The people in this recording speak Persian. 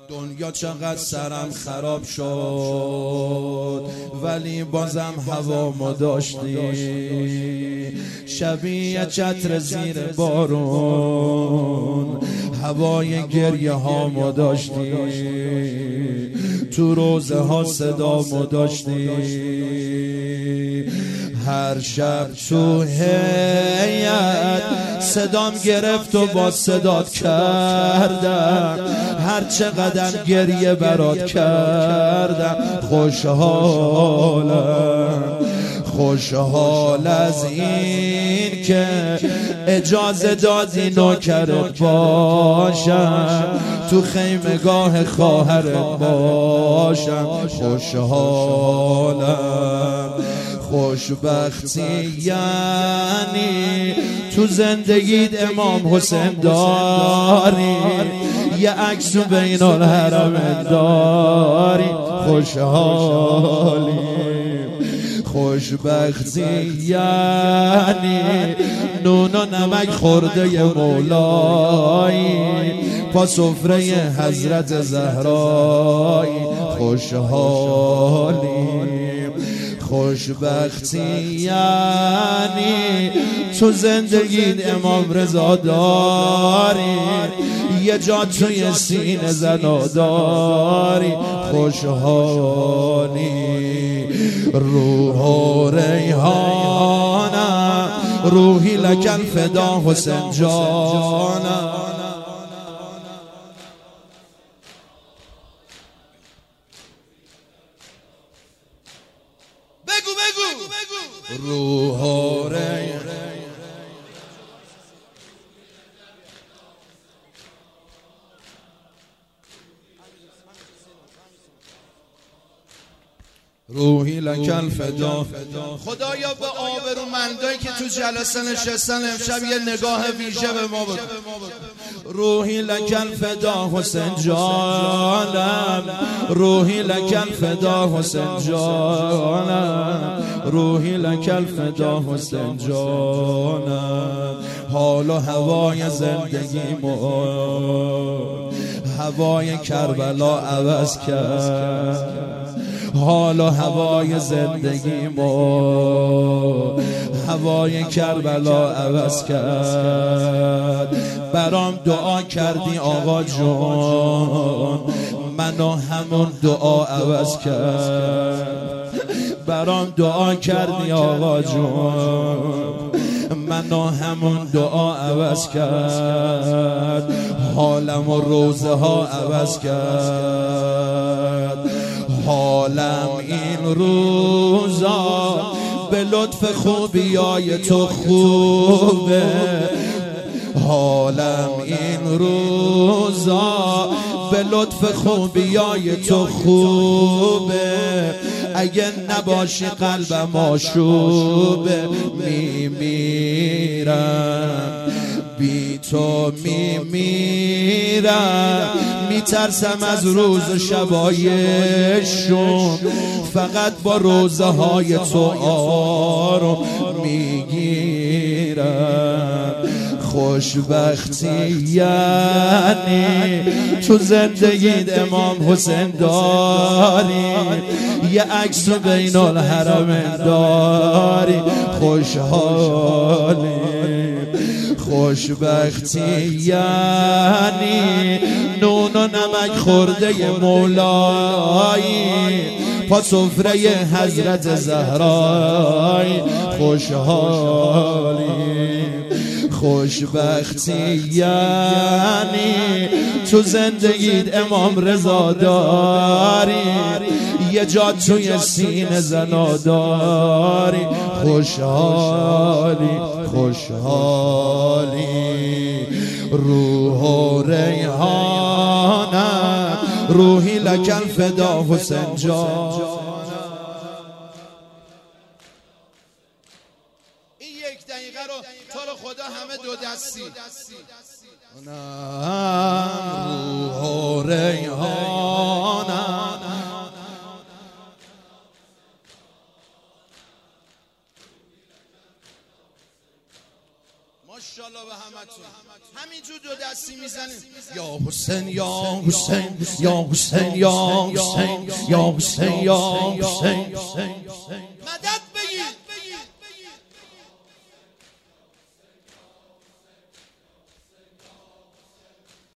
دنیا چقدر سرم خراب شد ولی بازم هوامو داشتی، شبیه چتر زیر بارون هوای گریه هامو داشتی، تو روزه ها صدامو داشتی، هر شب تو هیئت صدام گرفت و با صدات کردم، هر چقدر گریه برات کردم. خوشحال از این که اجازه دادی نوکرت باشم، تو خیمگاه خواهرت باشم. خوشحالم، خوشبختی یعنی تو زندگیت امام حسین داری، یه عکس بین الحرم داری. خوشحالی، خوشبختی یعنی نون و نمک خورده مولایی، پا سفره حضرت زهرایی. خوشحالی، خوشبختی یعنی تو زندگیت امام رضا داری، یه جا توی سینه زنا داری. خوشحالی، روح و ریحانم، روحی لک الفدا حسین جانم. روح و روحی لک الفدا. خدایا به آبرومندایی که تو جلسه نشستن امشب یه نگاه ویژه به ما بکن. روحی لک الفدا حسین جانم، روحی لک الفدا حسین جانم، روحی لک الفدا حسین جانم. حال و هوای زندگیمو هوای کربلا عوض کرد، حال و هوای زندگیمو هوای کربلا عوض کرد. برام دعا کردی آقا جون، منو همون دعا عوض کرد. برام دعا کردی آقا جون، منو همون دعا عوض کرد. حالم و روزه ها عوض کرد، حالم این روزا به لطف خوبیای تو خوبه، حالم این روزا به لطف خوبیای تو خوبه. اگه نباشی قلبم آشوبه، میمیرم بی تو، میمیرم میترسم از روز و شبایشون، فقط با روزه های تو آروم میگیرم. خوشبختی یعنی تو زندگیت امام حسین داری، یه عکس بین الحرم داری. خوشحالی، خوشبختی یعنی نون و نمک خورده مولایی، پا سفره حضرت زهرایی. خوشحالی، خوشبختی یعنی تو زندگیت امام رضا داری، یه جا توی سینه زنا داری. خوشحالی، خوشحالی، روح و ریحانم، روحی لک الفدا حسین جان. این یک دقیقه رو تو رو خدا همه دو دستی. روح و ریحانم، ماشاءالله به همه همینجور دو دستی میزنیم یا حسین یا حسین یا حسین یا حسین یا حسین یا حسین